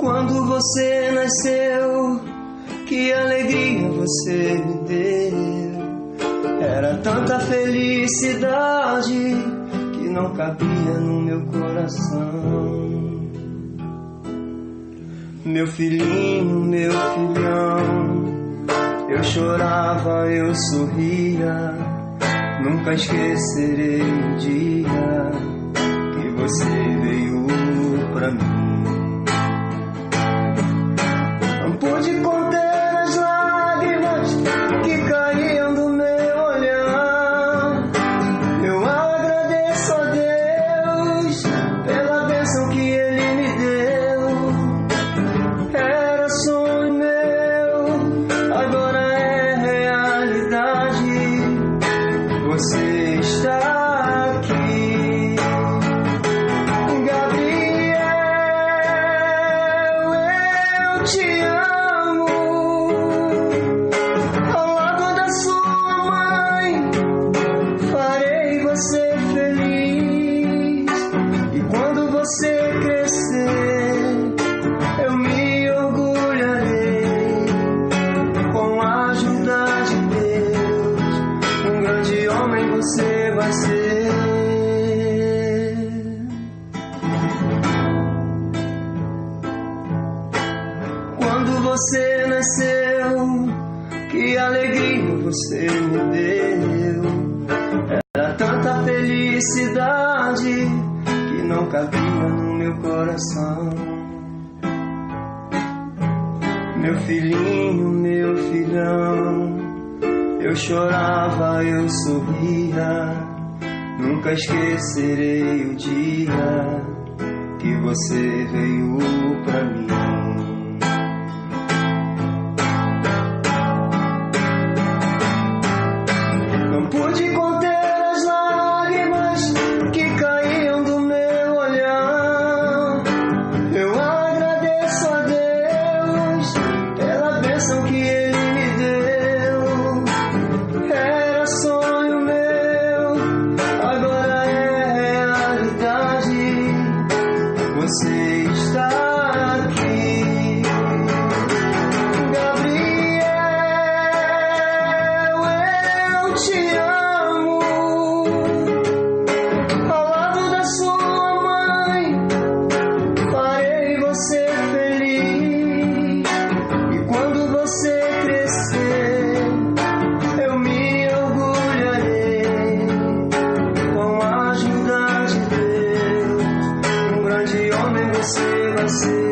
Quando você nasceu, que alegria você me deu. Era tanta felicidade que não cabia no meu coração. Meu filhinho, meu filhão, eu chorava, eu sorria. Nunca esquecerei o dia que você veio pra mim. Não pude conter as lágrimas que caíam do meu olhar. Eu agradeço a Deus pela bênção que Ele me deu. Era sonho meu, agora é realidade. Você está aqui, Gabriel, eu te amo. Ao lado da sua mãe, farei você feliz. E quando você crescer, eu me orgulharei. Com a ajuda de Deus, um grande homem você vai ser. Quando você nasceu, que alegria você me deu. Era tanta felicidade que não cabia no meu coração. Meu filhinho, meu filhão, eu chorava, eu sorria. Nunca esquecerei o dia que você veio pra mim. Não pude conter as lágrimas que caíam do meu olhar. Eu agradeço a Deus pela bênção que Ele me deu. Era sonho meu, agora é realidade. Você está aqui, Gabriel, eu te amo. Ao lado da sua mãe, farei você feliz. E quando você crescer, eu me orgulharei. Com a ajuda de Deus, um grande homem você vai ser.